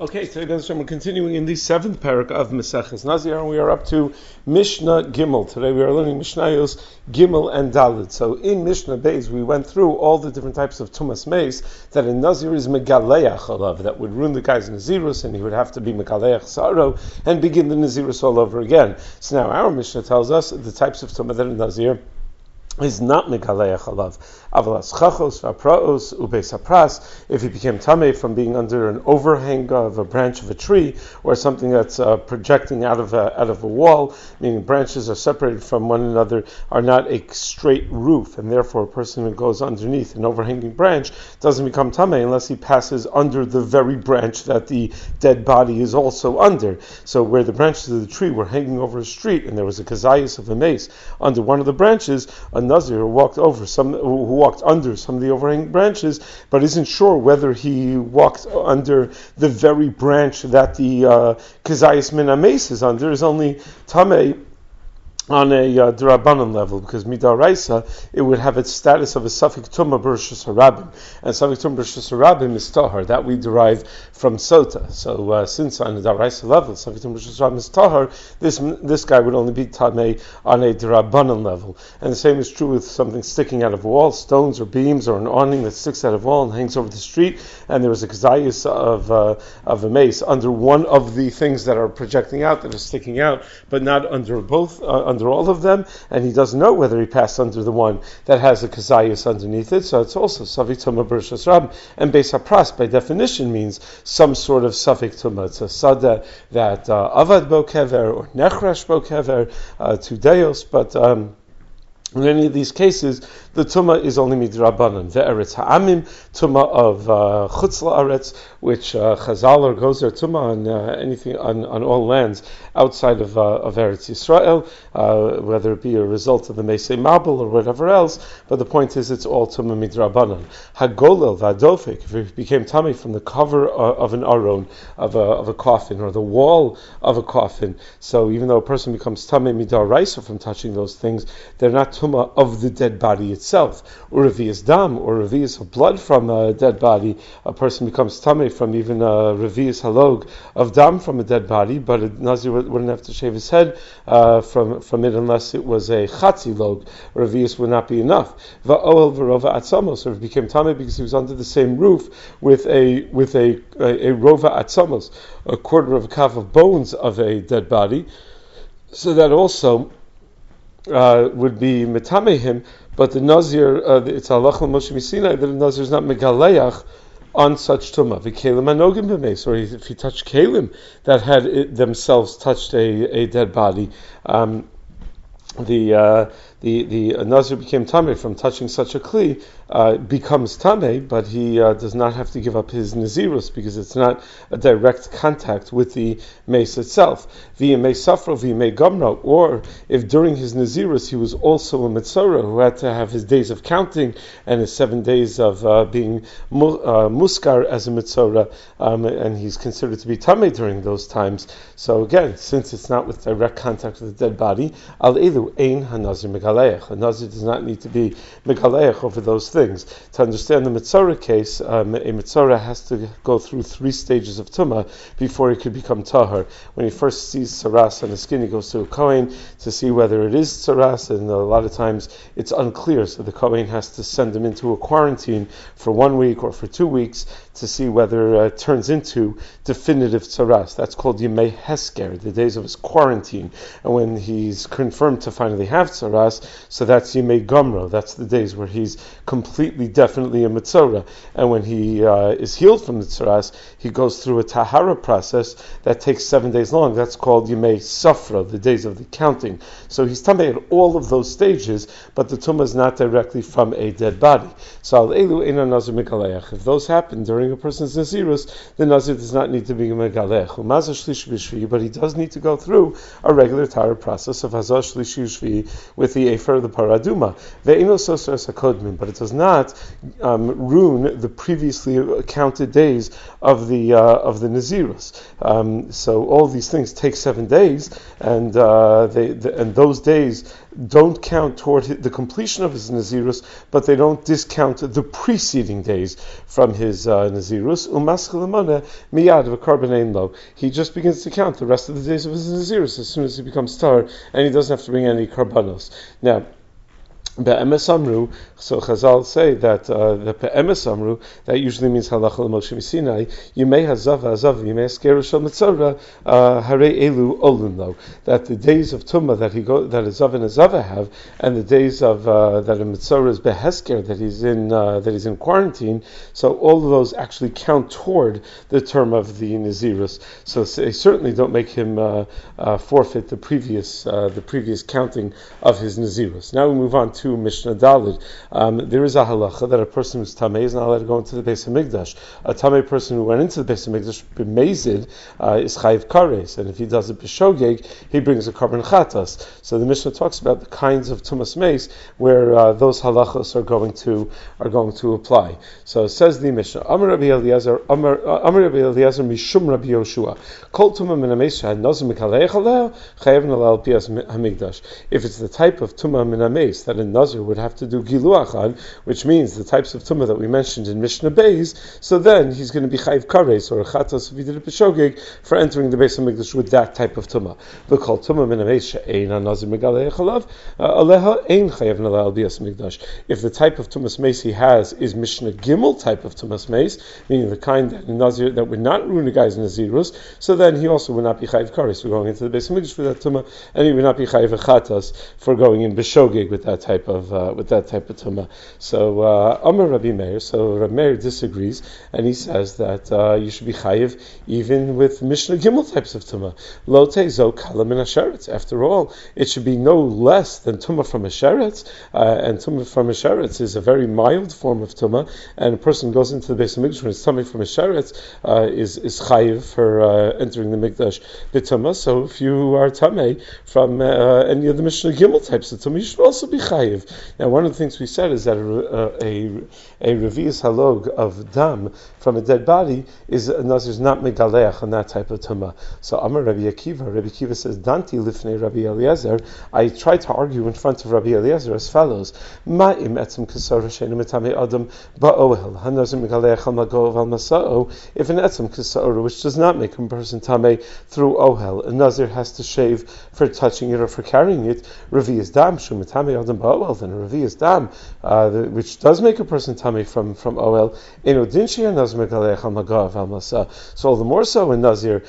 Okay, today we're continuing in the seventh parak of Maseches Nazir, and we are up to Mishnah Gimel. Today we are learning Mishnayos Gimel and Dalit. So in Mishnah Beis, we went through all the different types of Tumas Meis that in Nazir is Megaleach Alav, that would ruin the guy's Nazirus, and he would have to be Megaleach Saro and begin the Nazirus all over again. So now our Mishnah tells us the types of Tumah that in Nazir is not megaleach alav. Avalas chachos v'apraos ubeis hapras. If he became tamei from being under an overhang of a branch of a tree or something that's projecting out of a wall, meaning branches are separated from one another, are not a straight roof, and therefore a person who goes underneath an overhanging branch doesn't become tamei unless he passes under the very branch that the dead body is also under. So where the branches of the tree were hanging over a street, and there was a kazayas of a mace under one of the branches, a Nazir who walked under some of the overhanging branches, but isn't sure whether he walked under the very branch that the Kazayas Min HaMeis is under, is only Tamei on a D'Rabbanan level, because Midaraisa, it would have its status of a Safik Tumah B'Rishus Harabim, and Safik Tumah B'Rishus Harabim is Tahar, that we derive from Sota. So since on a D'Rabbanan level, Safik Tumah B'Rishus Harabim is Tahar, this guy would only be Tamei on a D'Rabbanan level. And the same is true with something sticking out of a wall, stones or beams or an awning that sticks out of a wall and hangs over the street, and there is a Kazayas of a mace under one of the things that are projecting out, that are sticking out, but not under both, under all of them, and he doesn't know whether he passed under the one that has a kazayas underneath it, so it's also Safik Tumah B'Rishus Harabim. And Beis Hapras, by definition, means some sort of Safik Tumah. It's a Sada that Avad Bo Kever or Nechrash Bo Kever, to Deos, but in any of these cases, the Tumah is only Midrabanan. Ve'eretz ha'amim, Tumah of Chutz la'aretz, which Chazal or Gozer Tumah on anything on all lands outside of Eretz Yisrael, whether it be a result of the Meisei Mabel or whatever else. But the point is, it's all Tumah Midrabanan. Hagolel v'adofik, if it became Tamei from the cover of an aron, of a coffin, or the wall of a coffin. So even though a person becomes Tamei Midaraisa from touching those things, they're not Tumah of the dead body itself. Or Revi'as Dam, or Revi'as of blood from a dead body, a person becomes Tamei from even a Revi'as Halog of Dam from a dead body, but a Nazir wouldn't have to shave his head from it unless it was a Chatzi Log. Revi'as would not be enough. Va'oel v'rova atzamos, or it became Tamei because he was under the same roof with a rova atzamos, a quarter of a calf of bones of a dead body. So that also would be metame him, but the Nazir, it's halach l'Moshe Misinai that the Nazir is not megaleach on such tumah. V'kelim anogim b'meis, or if he touched kelim that had themselves touched a dead body, the Nazir became tamei from touching such a kli, becomes tamei, but he does not have to give up his nazirus because it's not a direct contact with the mace itself. V'yemei safro v'yemei gamra, or if during his nazirus he was also a mitzora who had to have his days of counting and his 7 days of being muskar as a mitzora, and he's considered to be tamei during those times. So again, since it's not with direct contact with the dead body, al elu ein hanazir megaleach. A nazir does not need to be megaleach over those things. To understand the Mitzorah case, a Mitzorah has to go through 3 stages of Tumah before he could become Tahar. When he first sees Saras on the skin, he goes to a Kohen to see whether it is Saras, and a lot of times it's unclear, so the Kohen has to send him into a quarantine for 1 week or for 2 weeks to see whether it turns into definitive Saras. That's called Yemei Hesker, the days of his quarantine. And when he's confirmed to finally have Saras, so that's Yemei Gomro, that's the days where he's completely, definitely a Mitzorah. And when he is healed from the Tzaras, he goes through a Tahara process that takes 7 days long. That's called Yemei Safra, the days of the counting. So he's Tamei at all of those stages, but the Tumah is not directly from a dead body. So Al-Elu Eina Nazir Megaleach. If those happen during a person's Nazirus, the Nazir does not need to be Megaleach. Umazah Shlish B'Shvi, but he does need to go through a regular Tahara process of Hazah Shlish B'Shvi with the shefer the paraduma. Ve'ino sosar sakodmin, but it does not ruin the previously counted days of the Nazirus. So all these things take 7 days, and and those days don't count toward the completion of his Nazirus, but they don't discount the preceding days from his Nazirus. Miyad v'karbanein lo. He just begins to count the rest of the days of his Nazirus as soon as he becomes tar, and he doesn't have to bring any karbanos. Now, Be'emes amru, so Chazal say that the Be'emes amru, that usually means halacha l'Moshe Sinai. Yimei hazava yimei askeru shel mitzora, harei elu olun lo. That the days of Tumah that Azav and Azava have, and the days of that a mitzora is behesker, that he's in quarantine. So all of those actually count toward the term of the Nazirus. So they certainly don't make him forfeit the previous counting of his Nazirus. Now we move on to Mishnah Daled. There is a halacha that a person who's tamei is not allowed to go into the Beis Hamikdash. A tamei person who went into the Beis Hamikdash b'mezid is chayiv kares, and if he does it b'shogeg, he brings a korban chatas. So the Mishnah talks about the kinds of tumas meis where those halachos are going to apply. So it says the Mishnah, Amar Rabbi Eliezer mishum Rabbi Yoshua, Kol tumah min hameis she'ad nazir mikaleich aleh chayav nalal pias hamikdash. If it's the type of tumah min hameis that a nazir would have to do giluach on, which means the types of tumah that we mentioned in Mishnah Beis, so then he's going to be chayiv kares or chatas if he did it b'shogeg for entering the Beis Hamikdash with that type of tumah. The kol tumah min hameis she'ein nazir megaleich alav aleha ein chayav nalal pias hamikdash. If the type of tumas meis he has is Mishnah Gimel type of tumas meis, meaning the kind that nazir that would not ruin a guy's nazirus, so then he also would not be chayiv kares for going into the Beis Hamikdash for that tumah, and he would not be chayiv chatas for going in b'shogeg with that type of tumah. So Amar Rabbi Meir. So Rabbi Meir disagrees, and he says that you should be chayiv even with Mishnah Gimel types of tumah. Lo tezo kala min hasheretz. After all, it should be no less than tumah from a sheretz, and tumah from a sheretz is a very mild form of tumah. And a person goes into the Beis Hamikdash when it's tumah from a sheretz is chayiv for entering the mikdash b'tumah. So if you are tamei from any of the Mishnah Gimel types of tumah, you should also be chayiv. Now, one of the things we said is that a revius halog of dam from a dead body is nazir's not megaleach on that type of tumah. So Amar Rabbi Akiva says, Danti lifnei Rabbi Eliezer. I tried to argue in front of Rabbi Eliezer as follows: Ma'im etzem kasara sheinu mitame adam ba'ohel hanazir megaleach al magov al masao. If an etzem kasara which does not make a person tamei through ohel, a nazir has to shave for touching it or for carrying it. Revius dam shu mitame adam ba'ohel, then a revius dam which does make a person tamei from ohel. Eno din she'en nazir megaleach al magov al masa. So all the more so a nazir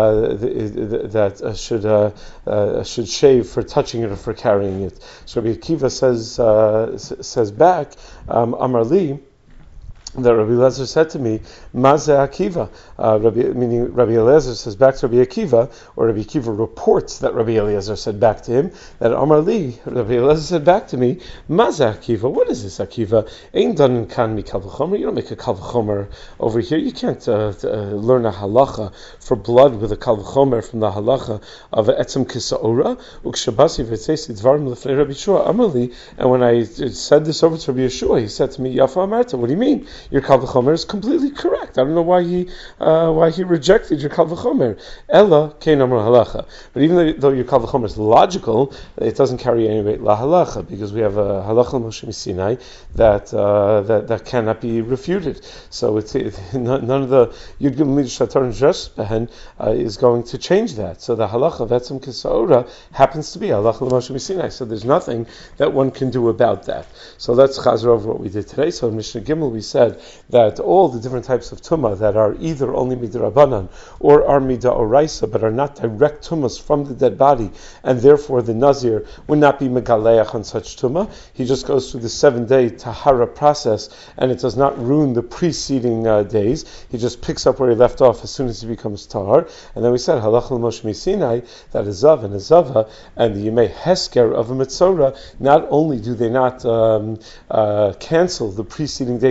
that should shave for touching it or for carrying it. So Rabbi Akiva says back, Amar li, that Rabbi Eliezer said to me, Mazeh Akiva, meaning Rabbi Eliezer says back to Rabbi Akiva, or Rabbi Akiva reports that Rabbi Eliezer said back to him, that Amar li, Rabbi Eliezer said back to me, Mazeh Akiva, what is this Akiva? Ein dan kan mi kal v'chomer, you don't make a kal v'chomer over here, you can't learn a halacha for blood with a kal v'chomer from the halacha of etzem kisa'ora, ukshabasi v'tzesi dvarim l'fnei Rabbi Yeshua, Amar li, and when I said this over to Rabbi Yeshua, he said to me, Yafa Amarta, what do you mean? Your kal v'chomer is completely correct. I don't know why he rejected your kal v'chomer. Ella kein amar halacha. But even though your kal v'chomer is logical, it doesn't carry any weight la halacha, because we have a halacha Moshe Sinai that cannot be refuted. So none of the Yud Gimel Midrash Torah and Jes Behen is going to change that. So the halacha of etzem kisa'ora happens to be halacha Moshe Sinai. So there's nothing that one can do about that. So let's chazer over what we did today. So in Mishnah Gimel we said that all the different types of tumah that are either only midrabanan or are midaoraisa, but are not direct tumas from the dead body, and therefore the nazir would not be megaleach on such tumah. He just goes through the 7-day tahara process, and it does not ruin the preceding days. He just picks up where he left off as soon as he becomes tahar. And then we said halach l'Moshe Sinai, that Azav and Azava and the yemei hesker of a mitzora, not only do they not cancel the preceding days that he counted,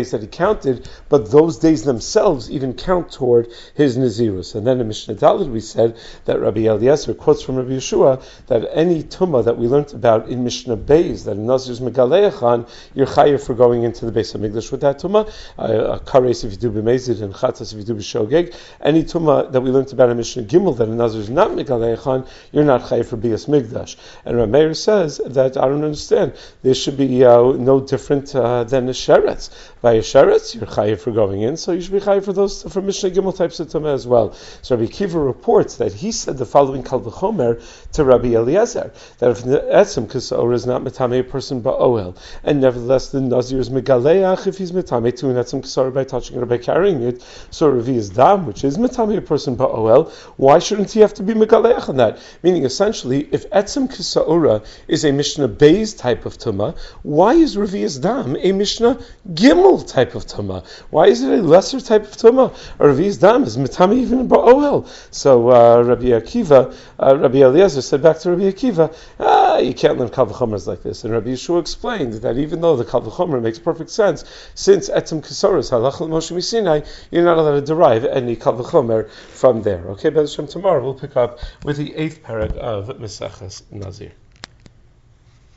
counted, but those days themselves even count toward his Nazirus. And then in Mishnah Daled we said that Rabbi Eliezer quotes from Rabbi Yeshua that any tumah that we learned about in Mishnah Beis, that in Nazir's Megaleachan, you're chayav for going into the Beis HaMikdash with that tumah, a kares if you do b'mezid and chatas if you do b'shogeg. Any tumah that we learned about in Mishnah Gimel that in Nazir's not Megaleachan, you're not chayav for Bias Migdash. And Rameir says that I don't understand. There should be no different than a sheretz. By a sheretz, you're chayav for going in, so you should be chayav for those for Mishnah Gimel types of tumah as well. So Rabbi Kiva reports that he said the following kal v'chomer to Rabbi Eliezer, that if the etzem kasor is not metame a person ba'oel, and nevertheless the nazir is megaleach if he's metame to an etzem kasor by touching it or by carrying it, so Ravi is dam, which is metame a person ba'oel, why shouldn't he have to be megaleach on that? Meaning essentially, if etzem kasora is a Mishnah Beis type of tumah, why is Ravi's dam a Mishnah Gimel type of tumah? Why is it a lesser type of tumah? Or Ravi's dam is metame even ba'oel. So Rabbi Eliezer said back to Rabbi Akiva, you can't learn kal v'chomers like this. And Rabbi Yeshua explained that even though the kal v'chomer makes perfect sense, since etzem kesoros halach l'Moshe Misinai, you're not allowed to derive any kal v'chomer from there. Okay, B'ez Hashem, tomorrow we'll pick up with the 8th parak of Meseches Nazir.